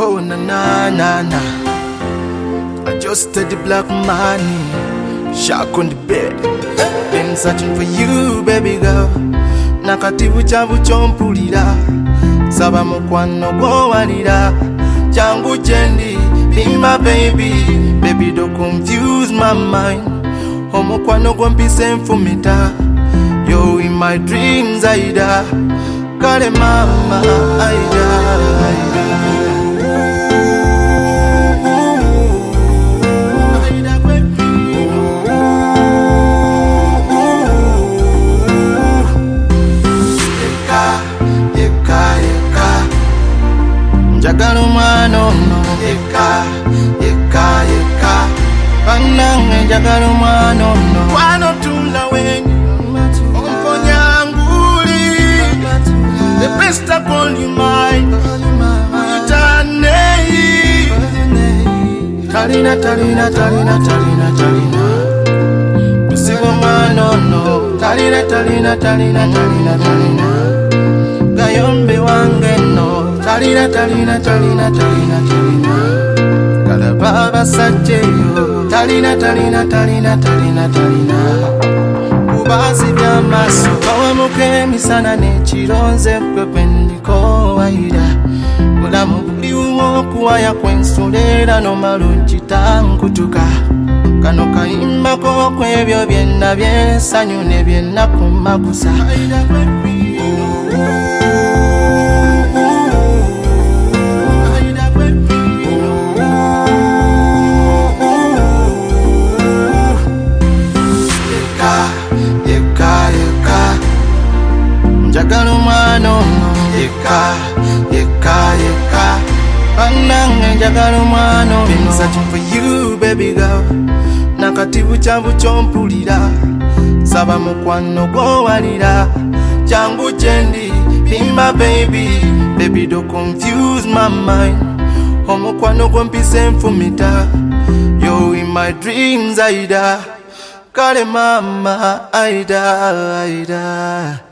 Oh na na na na. I just did the black money, shark on the bed. Been searching for you, baby girl. Nakati buchavu chompulira, saba mukwano gwowanira. Changu chendi, be my baby. Baby don't confuse my mind. Omukwano gwompise nfumita. Yo in my dreams aida. Kale mama aida aida. Njagala omwana ono yekka yekka yekka bannange njagala omwana ono wano tula wenyu omponyanguli the best I call you mine utanei talina talina talina talina talina usigo omwana ono talina talina talina talina talina gayombe wange no talina talina talina talina talina kalababa sajeyo talina talina talina talina talina kubazi bya maso kawamuke misana nechironze kwependiko waida mulamu buli okuwaya kwensolera no malungi tankutuka kano kayimbako kwebyo byenna byensanyu ne byenna kumagusa njagala omwana ono yekka yekka yekka bannange njagala omwana ono. Been searching for you baby girl. Nakati buchavu chompulira, saba mukwano gwowanira. Changu chendi, be my baby. Baby don't confuse my mind. Omukwano gwompise nfumita. Yo in my dreams aida. Kale mama aida aida.